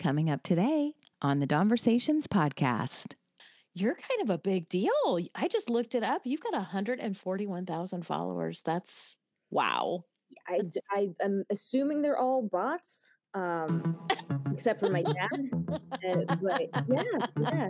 coming up today on the Donversations podcast. You're kind of a big deal. I just looked it up. You've got 141,000 followers. That's wow. I'm assuming they're all bots, except for my dad. But yeah.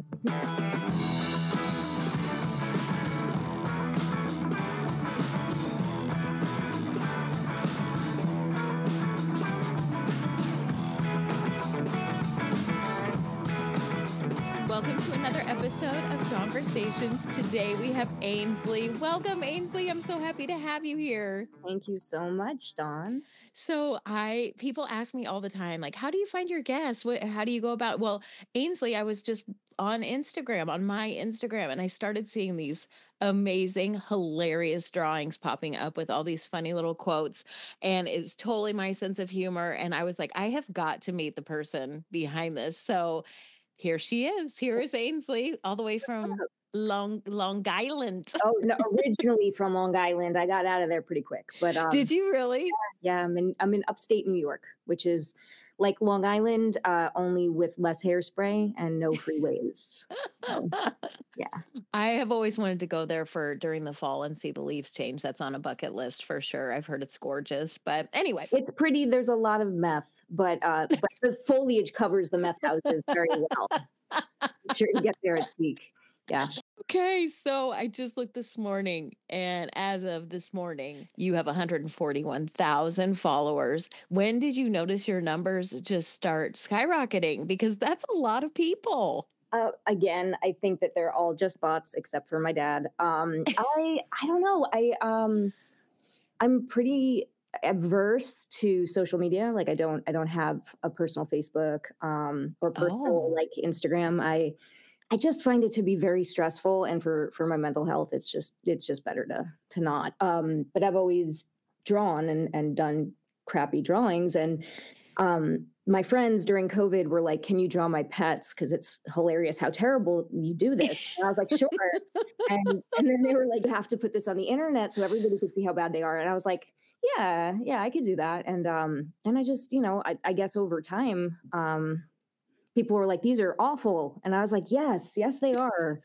Welcome to another episode of Donversations. Today we have Ainsley. Welcome, Ainsley. I'm so happy to have you here. Thank you so much, Dawn. So people ask me all the time, like, how do you find your guests? How do you go about? Well, Ainsley, I was just on my Instagram, and I started seeing these amazing, hilarious drawings popping up with all these funny little quotes. And it was totally my sense of humor. And I was like, I have got to meet the person behind this. So here she is. Here is Ainsley, all the way from Long Island. Oh, no, originally from Long Island. I got out of there pretty quick. But did you really? Yeah, I'm in upstate New York, which is like Long Island, only with less hairspray and no freeways. So, yeah. I have always wanted to go there during the fall and see the leaves change. That's on a bucket list for sure. I've heard it's gorgeous. But anyway. It's pretty. There's a lot of meth, but the foliage covers the meth houses very well. Be sure to get there at peak. Yeah. Okay, so I just looked this morning, and as of this morning, you have 141,000 followers. When did you notice your numbers just start skyrocketing? Because that's a lot of people. Again, I think that they're all just bots, except for my dad. I don't know. I'm pretty adverse to social media. Like I don't have a personal Facebook or personal like Instagram. I just find it to be very stressful, and for my mental health, it's just better to not. But I've always drawn and done crappy drawings, and my friends during COVID were like, "Can you draw my pets? Because it's hilarious how terrible you do this." And I was like, "Sure." and then they were like, "You have to put this on the internet so everybody could see how bad they are." And I was like, "Yeah, I could do that." And I just, I guess over time, people were like, "These are awful." And I was like, yes, they are.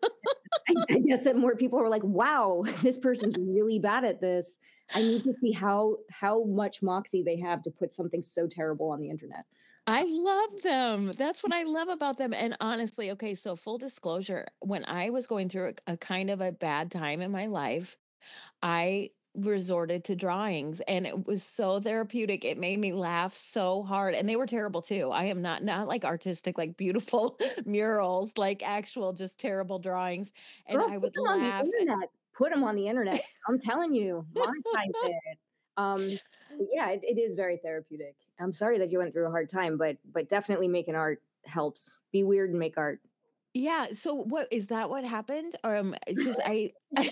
I guess that more people were like, wow, this person's really bad at this. I need to see how much moxie they have to put something so terrible on the internet. I love them. That's what I love about them. And honestly, okay, so full disclosure, when I was going through a kind of a bad time in my life, I resorted to drawings, and it was so therapeutic. It made me laugh so hard, and they were terrible too. I am not like artistic, like beautiful murals, like actual just terrible drawings. And Girl, I would laugh. Put them on the internet. I'm telling you, monetize it. Yeah, it is very therapeutic. I'm sorry that you went through a hard time, but definitely making art helps. Be weird and make art. Yeah. So what is that? What happened? Because is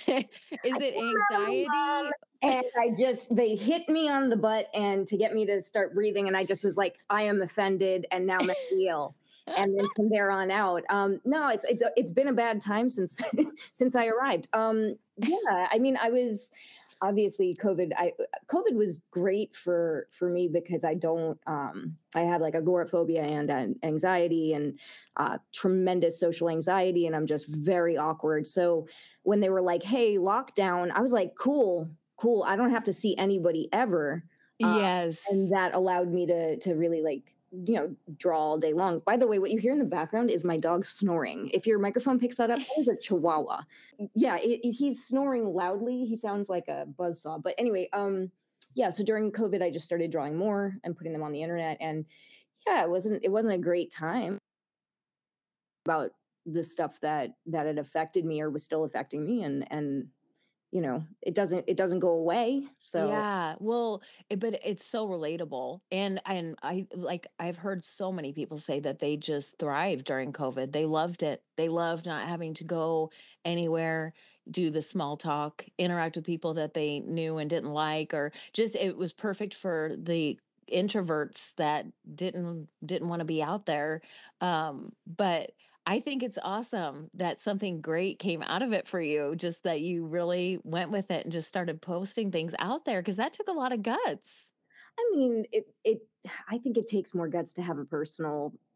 it anxiety? And they hit me on the butt and to get me to start breathing. And I just was like, I am offended and now mentally ill. And then from there on out, no, it's been a bad time since I arrived. Yeah, I mean, I was obviously COVID was great for me because I have like agoraphobia and anxiety and tremendous social anxiety, and I'm just very awkward. So when they were like, "Hey, lockdown," I was like, cool. I don't have to see anybody ever. Yes. And that allowed me to really like, draw all day long. By the way, what you hear in the background is my dog snoring. If your microphone picks that up, that is a chihuahua. Yeah, he's snoring loudly. He sounds like a buzzsaw. But anyway, yeah, so during COVID, I just started drawing more and putting them on the internet. And yeah, it wasn't a great time about the stuff that had affected me or was still affecting me. And it doesn't go away. So yeah, well, but it's so relatable. And I've heard so many people say that they just thrived during COVID. They loved it. They loved not having to go anywhere, do the small talk, interact with people that they knew and didn't like, or just, it was perfect for the introverts that didn't want to be out there. But I think it's awesome that something great came out of it for you, just that you really went with it and just started posting things out there, because that took a lot of guts. I mean, I think it takes more guts to have a personal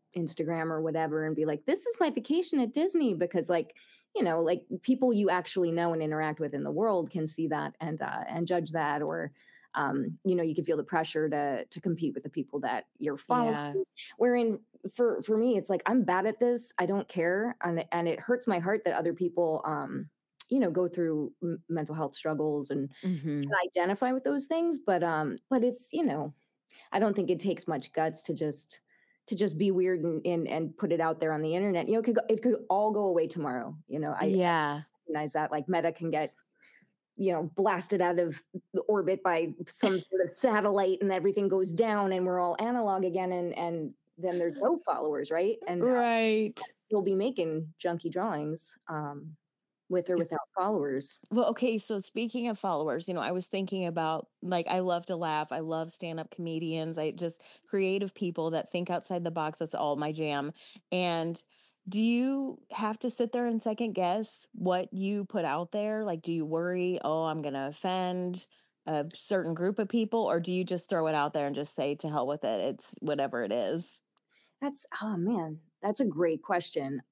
Instagram or whatever and be like, this is my vacation at Disney, because like, like people you actually know and interact with in the world can see that and judge that, or you can feel the pressure to compete with the people that you're following. Yeah. Wherein for me, it's like, I'm bad at this. I don't care. And it hurts my heart that other people, go through mental health struggles and Hmm. can identify with those things. But it's, I don't think it takes much guts to just be weird and put it out there on the internet. It could all go away tomorrow. I Yeah. recognize that, like, Meta can get blasted out of the orbit by some sort of satellite and everything goes down and we're all analog again, and then there's no followers, right? And Right. you'll be making junky drawings with or without followers. Well, okay, so speaking of followers, I was thinking about, like, I love to laugh. I love stand-up comedians. I just creative people that think outside the box. That's all my jam. And do you have to sit there and second guess what you put out there? Like, do you worry, oh, I'm going to offend a certain group of people, or do you just throw it out there and just say, to hell with it? It's whatever it is. Oh man, that's a great question.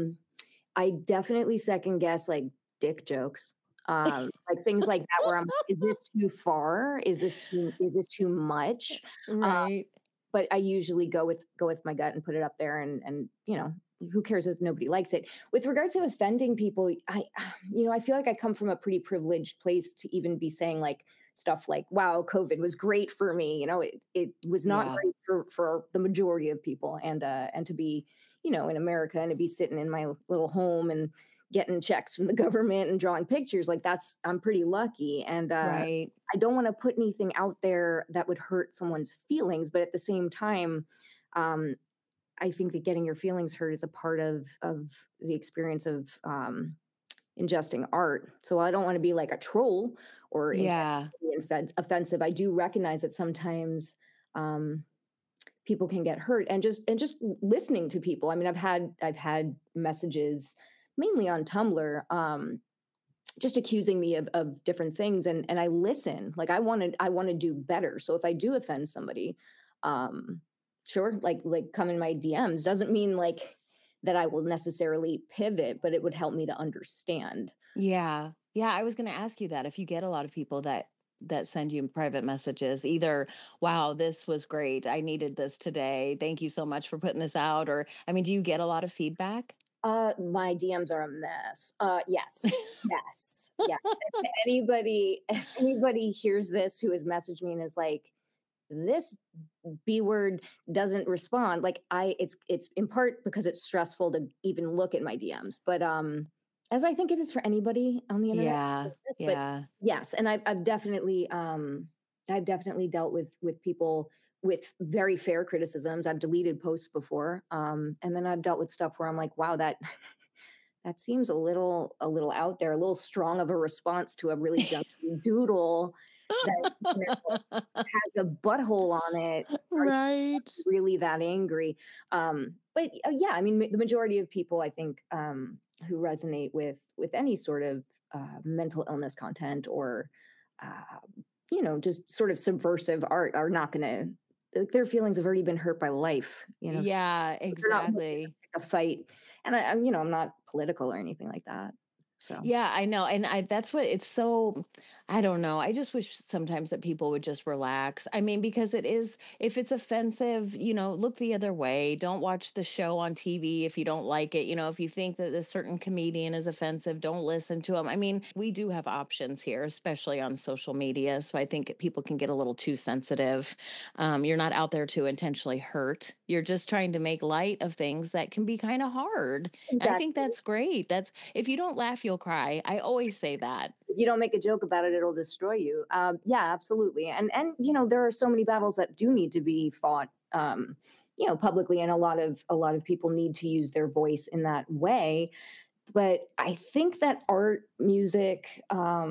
I definitely second guess, like, dick jokes. Like things like that where I'm like, is this too far? Is this too much? Uh, Right. but I usually go with my gut and put it up there, and who cares if nobody likes it. With regard to offending people, I feel like I come from a pretty privileged place to even be saying like stuff like, wow, COVID was great for me. It was not Yeah. great for the majority of people, and to be in America and to be sitting in my little home and getting checks from the government and drawing pictures, like, I'm pretty lucky. And Right. I don't want to put anything out there that would hurt someone's feelings, but at the same time, um, I think that getting your feelings hurt is a part of the experience of ingesting art. So I don't want to be like a troll or Yeah. intentionally offensive. I do recognize that sometimes um, people can get hurt, and just listening to people. I mean, I've had messages mainly on Tumblr, just accusing me of different things, and I listen. Like, I want to do better. So if I do offend somebody, um sure, like come in my DMs. Doesn't mean like that I will necessarily pivot, but it would help me to understand. Yeah. Yeah, I was going to ask you that if you get a lot of people that send you private messages, either, wow, this was great. I needed this today. Thank you so much for putting this out, or I mean, do you get a lot of feedback? My DMs are a mess. Yes. Yes. Yeah. If anybody hears this who has messaged me and is like, this B word doesn't respond, like, it's in part because it's stressful to even look at my DMs. But as I think it is for anybody on the internet Yeah. like this. But Yeah. yes, and I've definitely dealt with people with very fair criticisms. I've deleted posts before. And then I've dealt with stuff where I'm like, wow, that that seems a little out there, a little strong of a response to a really junky doodle that has a butthole on it. Are you Right. really that angry? But yeah, I mean, the majority of people, I think, who resonate with any sort of mental illness content, or just sort of subversive art, are not going to. Their feelings have already been hurt by life. Yeah, They're not looking to exactly. pick a fight, and I'm not political or anything like that. So. Yeah, I know. And that's what it's so, I don't know. I just wish sometimes that people would just relax. I mean, because it is, if it's offensive, look the other way. Don't watch the show on TV if you don't like it. If you think that this certain comedian is offensive, don't listen to him. I mean, we do have options here, especially on social media. So I think people can get a little too sensitive. You're not out there to intentionally hurt. You're just trying to make light of things that can be kind of hard. I think Exactly. that's great. That's if you don't laugh, you'll cry. I always say that. If you don't make a joke about it, it'll destroy you. Yeah, absolutely. And there are so many battles that do need to be fought, publicly, and a lot of people need to use their voice in that way. But I think that art, music,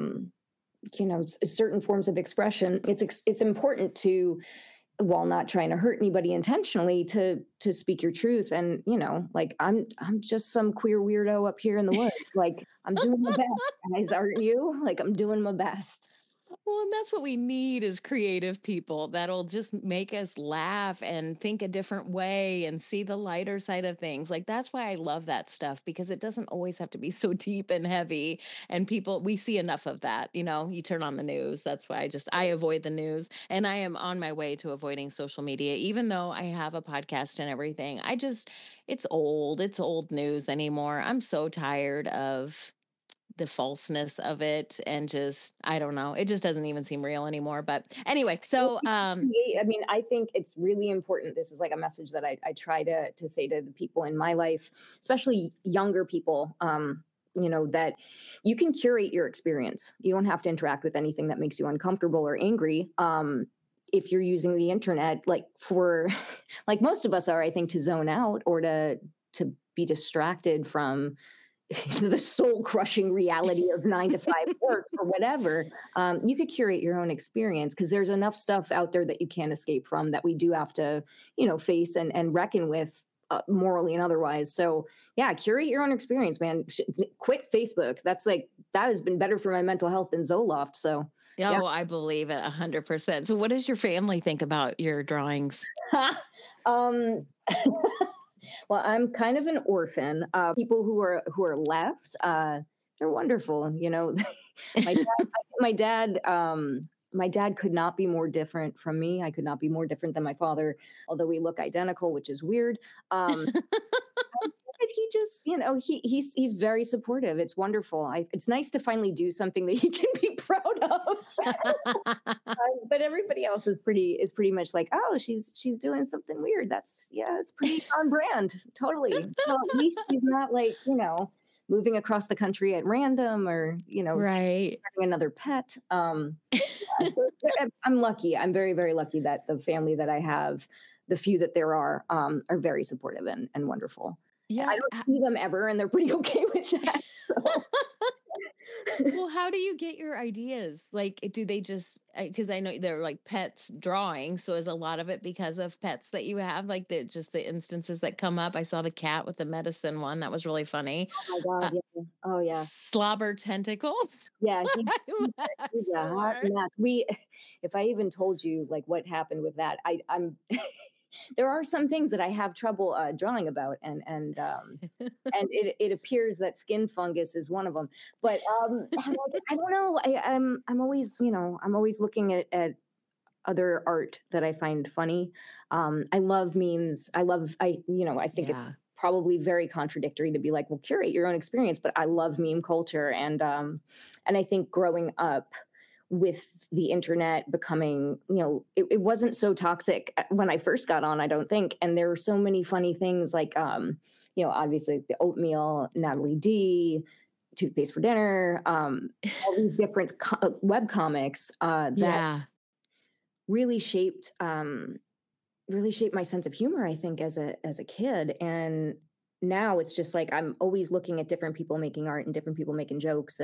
certain forms of expression, it's important to, while not trying to hurt anybody intentionally, to speak your truth. And like, I'm just some queer weirdo up here in the woods, like, I'm doing my best, guys, aren't you? Like, I'm doing my best. Well, and that's what we need is creative people that'll just make us laugh and think a different way and see the lighter side of things. Like that's why I love that stuff because it doesn't always have to be so deep and heavy. And people, we see enough of that. You turn on the news. That's why I avoid the news. And I am on my way to avoiding social media, even though I have a podcast and everything. It's old. It's old news anymore. I'm so tired of the falseness of it and just I don't know. It just doesn't even seem real anymore. But anyway, so I mean, I think it's really important. This is like a message that I try to say to the people in my life, especially younger people, that you can curate your experience. You don't have to interact with anything that makes you uncomfortable or angry. If you're using the internet, like for, like most of us are, I think, to zone out or to be distracted from the soul crushing reality of 9 to 5 work or whatever, you could curate your own experience because there's enough stuff out there that you can't escape from that we do have to, face and reckon with morally and otherwise. So yeah, curate your own experience, man. Quit Facebook. That has been better for my mental health than Zoloft. So yeah. oh, I believe it 100%. So what does your family think about your drawings? um, well, I'm kind of an orphan. People who are left, they're wonderful. my dad, my dad, my dad could not be more different from me. I could not be more different than my father, although we look identical, which is weird. But he just, he's very supportive. It's wonderful. It's nice to finally do something that he can be proud of. But everybody else is pretty much like, oh, she's doing something weird. It's pretty on brand. Totally. Well, at least she's not like, moving across the country at random or, right. having another pet. So I'm lucky. I'm very, very lucky that the family that I have, the few that there are very supportive and wonderful. Yeah. I don't see them ever, and they're pretty okay with that. So. Well, how do you get your ideas? Like, do they just, because I know they're like pets drawing. So is a lot of it because of pets that you have? Like just the instances that come up. I saw the cat with the medicine one. That was really funny. Oh my God. Yeah. Oh yeah. Slobber tentacles. Yeah. He's a hot mess. If I even told you like what happened with that, I'm there are some things that I have trouble drawing about, and it appears that skin fungus is one of them. But I don't know. I'm always I'm always looking at other art that I find funny. I love memes. I think it's probably very contradictory to be like, well, curate your own experience, but I love meme culture, and I think growing up with the internet becoming, it wasn't so toxic when I first got on, I don't think. And there were so many funny things like, obviously the oatmeal, Natalie D, toothpaste for dinner, all these different web comics that really shaped my sense of humor, I think, as a kid. And now it's just like, I'm always looking at different people making art and different people making jokes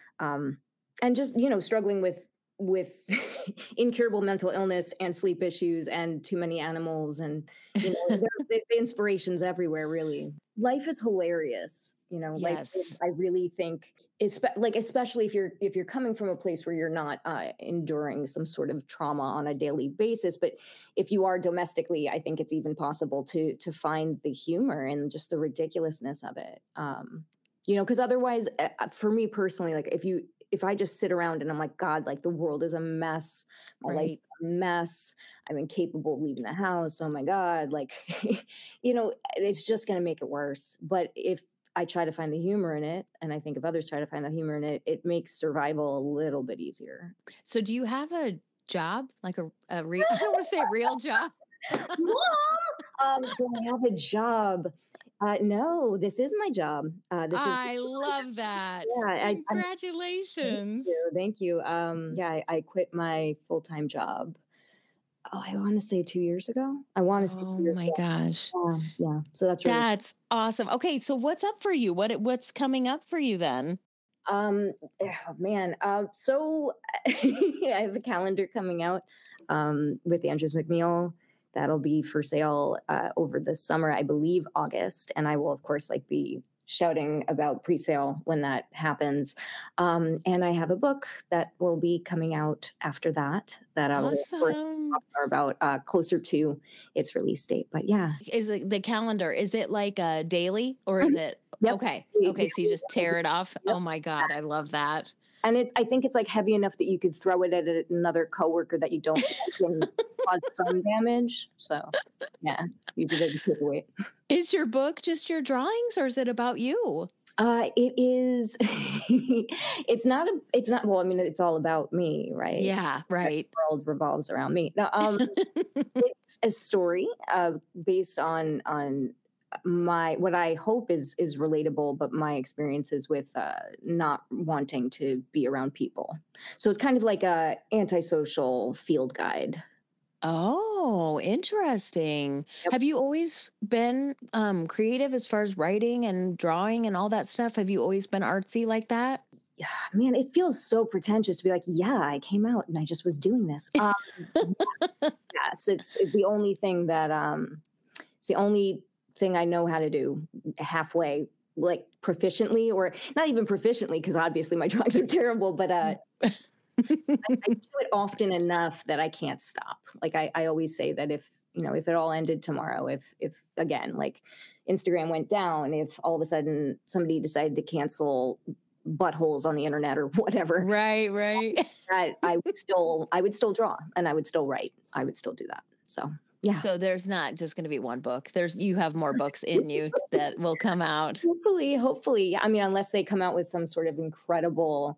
and just, struggling with incurable mental illness and sleep issues and too many animals and, the inspirations everywhere, really. Life is hilarious, Yes. I really think especially if you're coming from a place where you're not enduring some sort of trauma on a daily basis, but if you are domestically, I think it's even possible to find the humor and just the ridiculousness of it. Because otherwise, for me personally, like if I just sit around and I'm like, God, like the world is a mess. My life is a mess. I'm incapable of leaving the house. Oh my God. Like, it's just going to make it worse. But if I try to find the humor in it, and I think if others try to find the humor in it, it makes survival a little bit easier. So do you have a job? Like a real, I don't want to say real job. Mom, do I have a job? No, this is my job. I love that. Yeah, Congratulations. Thank you. I quit my full-time job. Oh, I want to say 2 years ago. Oh my gosh. Yeah. So that's awesome. Okay, so what's up for you? What's coming up for you then? Oh man. So I have a calendar coming out with Andrews McMeel. That'll be for sale over the summer, I believe August, and I will of course be shouting about pre-sale when that happens. And I have a book that will be coming out after that I will, of course, Awesome. talk more about closer to its release date. But yeah. Is it the calendar? Is it like a daily or is Mhm. it Yep. okay? We- Okay, so you just tear it off. Yep. Oh my God, I love that. And I think it's like heavy enough that you could throw it at another coworker that you don't like and cause some damage. So yeah, use it as a paperweight. Is your book just your drawings or is it about you? It is. It's not. Well, I mean, it's all about me, right? Yeah, right. The world revolves around me. No, it's a story based on my what I hope is relatable, but my experiences with not wanting to be around people. So it's kind of like a antisocial field guide. Oh, interesting. Yep. Have you always been creative as far as writing and drawing and all that stuff? Have you always been artsy like that? Yeah, man, it feels so pretentious to be like, yeah, I came out and I just was doing this. Yes, it's the only thing that it's the only thing I know how to do halfway, like proficiently, or not even proficiently, because obviously my drawings are terrible, but I do it often enough that I can't stop. Like I always say that if if it all ended tomorrow, if again, like Instagram went down, if all of a sudden somebody decided to cancel buttholes on the internet or whatever, Right, right. I would still draw and I would still write. I would still do that. So yeah. So there's not just going to be one book. You have more books in you that will come out. Hopefully. I mean, unless they come out with some sort of incredible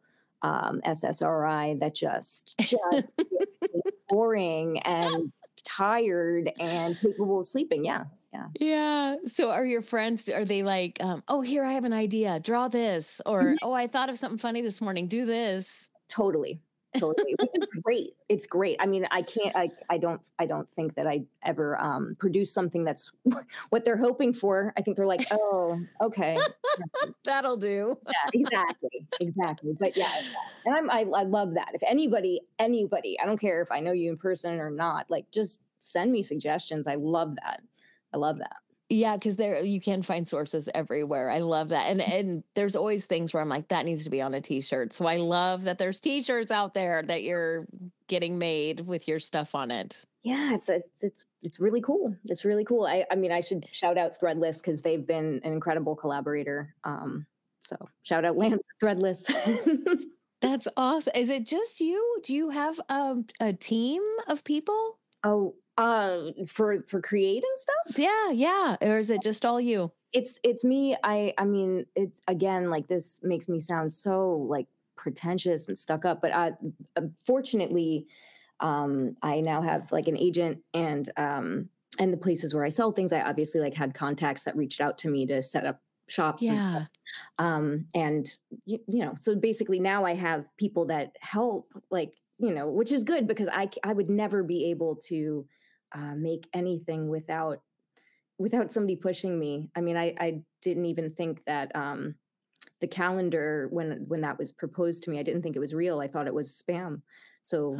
SSRI that just gets boring and tired and capable of sleeping. Yeah. Yeah. So are your friends, are they like, oh, here, I have an idea, draw this, or, oh, I thought of something funny this morning, do this. Totally. Which is great. It's great. I mean, I don't think that I ever produce something that's what they're hoping for. I think they're like, oh, okay. That'll do. Yeah, exactly. But yeah, and I love that. If anybody, I don't care if I know you in person or not, like just send me suggestions. I love that. Yeah, because you can find sources everywhere. I love that. And there's always things where I'm like, that needs to be on a t-shirt. So I love that there's t-shirts out there that you're getting made with your stuff on it. Yeah, it's really cool. It's really cool. I mean, I should shout out Threadless because they've been an incredible collaborator. So shout out Lance at Threadless. That's awesome. Is it just you? Do you have a team of people? Oh, for creating stuff? Yeah. Or is it just all you? It's me. I mean, it's again, like this makes me sound so like pretentious and stuck up, but fortunately, I now have like an agent and the places where I sell things, I obviously like had contacts that reached out to me to set up shops. Yeah. And so basically now I have people that help, like, which is good because I would never be able to make anything without somebody pushing me. I mean, I didn't even think that the calendar, when that was proposed to me, I didn't think it was real. I thought it was spam. So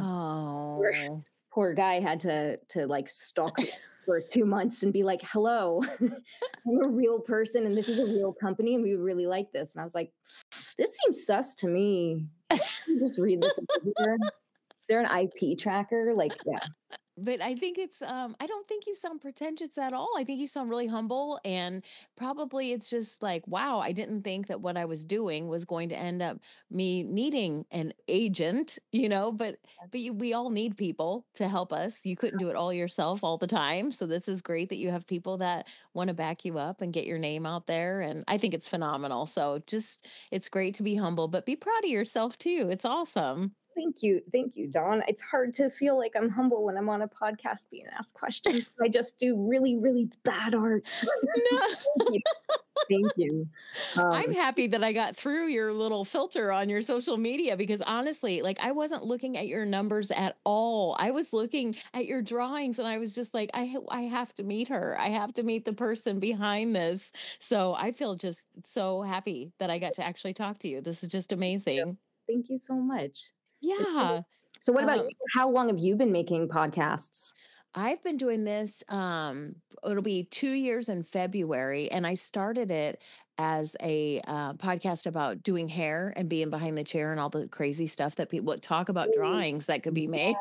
poor guy had to like stalk me for 2 months and be like, hello, I'm a real person and this is a real company and we would really like this. And I was like, this seems sus to me. Just read this. Is there an IP tracker? Like, yeah. But I think it's I don't think you sound pretentious at all. I think you sound really humble, and probably it's just like, wow, I didn't think that what I was doing was going to end up me needing an agent, but we all need people to help us. You couldn't do it all yourself all the time. So this is great that you have people that want to back you up and get your name out there, and I think it's phenomenal. So just it's great to be humble, but be proud of yourself too. It's awesome. Thank you, Dawn. It's hard to feel like I'm humble when I'm on a podcast being asked questions. I just do really, really bad art. No. Thank you. I'm happy that I got through your little filter on your social media because honestly, like I wasn't looking at your numbers at all. I was looking at your drawings and I was just like, I have to meet her. I have to meet the person behind this. So I feel just so happy that I got to actually talk to you. This is just amazing. Thank you so much. Yeah. So what about you? How long have you been making podcasts? I've been doing this, it'll be 2 years in February, and I started it as a, podcast about doing hair and being behind the chair and all the crazy stuff that people talk about Oh, drawings that could be made.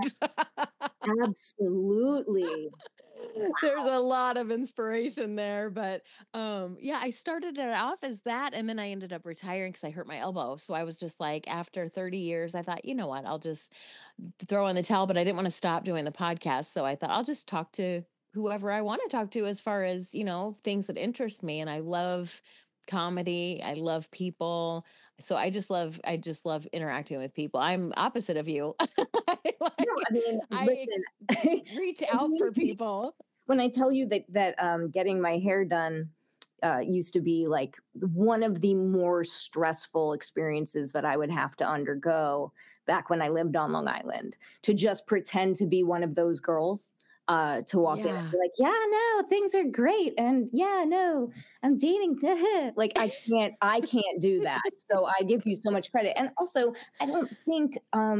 absolutely. There's a lot of inspiration there, but, yeah, I started it off as that, and then I ended up retiring because I hurt my elbow, so I was just like, after 30 years, I thought, "You know what? I'll just throw in the towel," but I didn't wanna stop doing the podcast, so I thought, "I'll just talk to whoever I wanna talk to as far as, things that interest me," and I love comedy, I love people, so I just love interacting with people. I'm opposite of you. I No, like I mean, I listen, reach out for people. when I tell you that getting my hair done used to be like one of the more stressful experiences that I would have to undergo back when I lived on Long Island, to just pretend to be one of those girls, to walk in and Yeah. be like, yeah, no, things are great, and yeah, no, I'm dating. Like I can't do that. So I give you so much credit, and also I don't think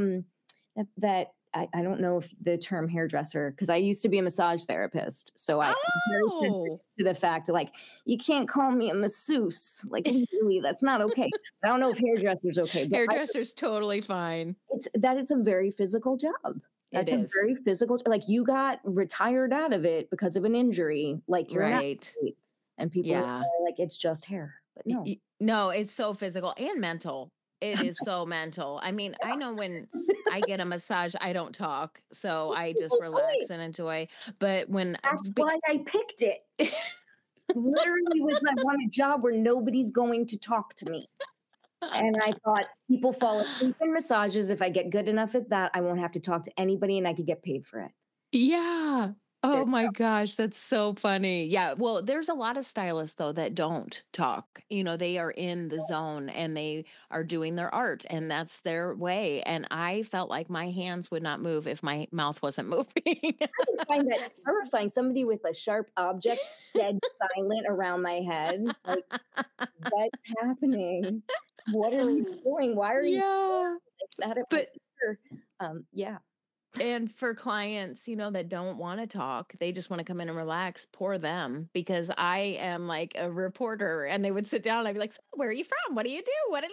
that I don't know if the term hairdresser, because I used to be a massage therapist. So I'm very sensitive Oh, to the fact, like, you can't call me a masseuse. Like, legally, that's not okay. I don't know if hairdresser's okay, but hairdresser's totally fine. it's a very physical job. It That's a is. very physical, like, you got retired out of it because of an injury. Like, you're an Right. athlete. And people Yeah. are like, it's just hair. But no. No, it's so physical and mental. It is so mental. I mean, I know when I get a massage, I don't talk, so That's I the just whole relax point. and enjoy. But when That's why I picked it. Literally was I want a job where nobody's going to talk to me. And I thought people fall asleep in massages. If I get good enough at that, I won't have to talk to anybody and I could get paid for it. Yeah. Oh There. my gosh, that's so funny. Yeah, well, there's a lot of stylists though that don't talk. They are in the zone and they are doing their art and that's their way. And I felt like my hands would not move if my mouth wasn't moving. I find that terrifying. Somebody with a sharp object dead silent around my head. Like, what's happening? What are you doing? Why are you Yeah. like that at my But ear? Yeah. and for clients, that don't want to talk, they just want to come in and relax, poor them, because I am like a reporter and they would sit down and I'd be like, "So where are you from? What do you do? What?"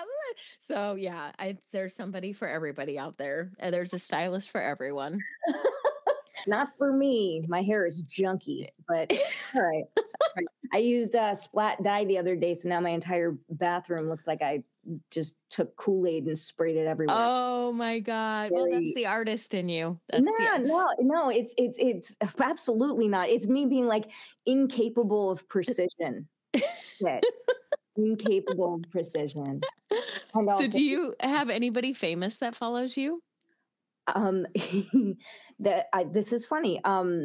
So yeah, there's somebody for everybody out there. There's a stylist for everyone. Not for me. My hair is junky, but all right. Right. I used splat dye the other day, so now my entire bathroom looks like I just took Kool-Aid and sprayed it everywhere. Oh my God. Well, that's Very the artist in you. no, That's the no, it's absolutely not. It's me being like incapable of precision. Shit. Incapable of precision. And So also, do you have anybody famous that follows you? um, this is funny.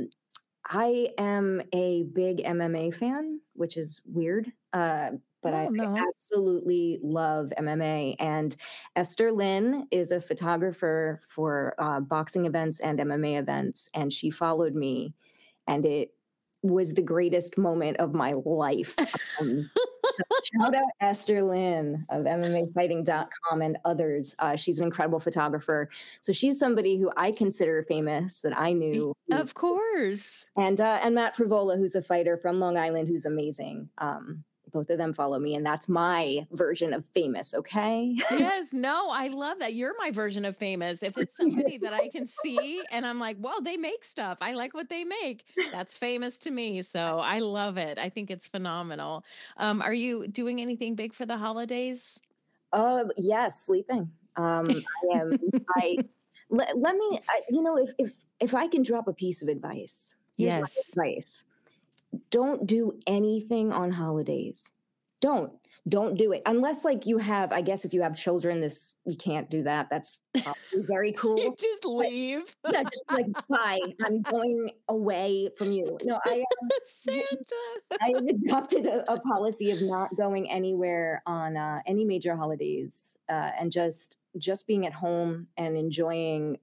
I am a big MMA fan, which is weird. But I Oh no. absolutely love MMA. And Esther Lynn is a photographer for boxing events and MMA events. And she followed me, and it was the greatest moment of my life. Um, Shout out Esther Lynn of MMAfighting.com and others. She's an incredible photographer. So she's somebody who I consider famous that I knew. Of course. And Matt Frivola, who's a fighter from Long Island, who's amazing. Both of them follow me, and that's my version of famous. Okay. Yes, no, I love that. You're my version of famous. If it's somebody that I can see and I'm like, well, they make stuff. I like what they make. That's famous to me. So I love it. I think it's phenomenal. Are you doing anything big for the holidays? Yes, sleeping. I am. I let me. If I can drop a piece of advice, here's my Yes. advice: don't do anything on holidays. Don't do it unless, like, you have. I guess if you have children, this you can't do that. That's probably very You cool. just leave. Yeah, just like, bye. I'm going away from you. No, Santa. I have adopted a policy of not going anywhere on any major holidays, and just being at home and enjoying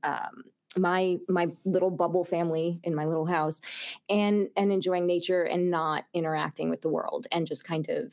my little bubble family in my little house, and enjoying nature and not interacting with the world, and just kind of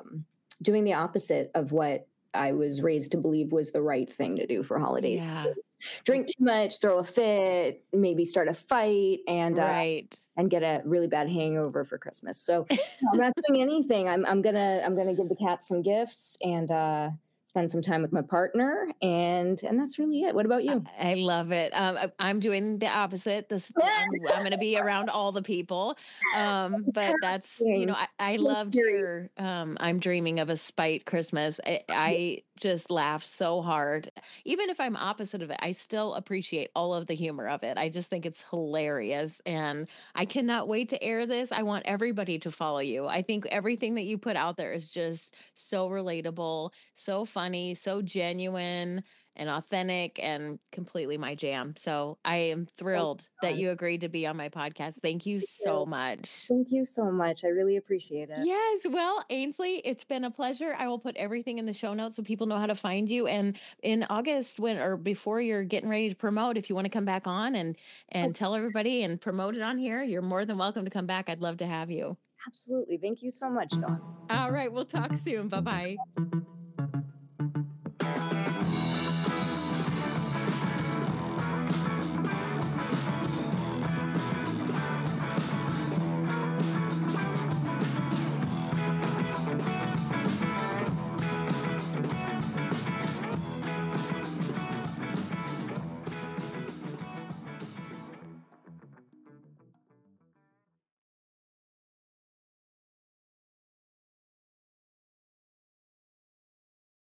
doing the opposite of what I was raised to believe was the right thing to do for holidays. Yeah. drink too much, throw a fit, maybe start a fight, Right. and get a really bad hangover for Christmas. So I'm not doing anything. I'm gonna give the cat some gifts and spend some time with my partner, and that's really it. What about you? I love it. I'm doing the opposite. I'm going to be around all the people. It's But that's, happening. I So loved scary. your, I'm dreaming of a spite Christmas. I just laugh so hard. Even if I'm opposite of it, I still appreciate all of the humor of it. I just think it's hilarious. And I cannot wait to air this. I want everybody to follow you. I think everything that you put out there is just so relatable, so funny, so genuine and authentic and completely my jam. So I am So thrilled that fun. you agreed to be on my podcast. Thank you Thank you. so much. Thank you so much. I really appreciate it. Yes. Well, Ainsley, it's been a pleasure. I will put everything in the show notes so people know how to find you. And in August, when or before you're getting ready to promote, if you want to come back on Oh, and tell everybody and promote it on here, you're more than welcome to come back. I'd love to have you. absolutely. Thank you so much, Dawn. All right. We'll talk soon. Bye bye.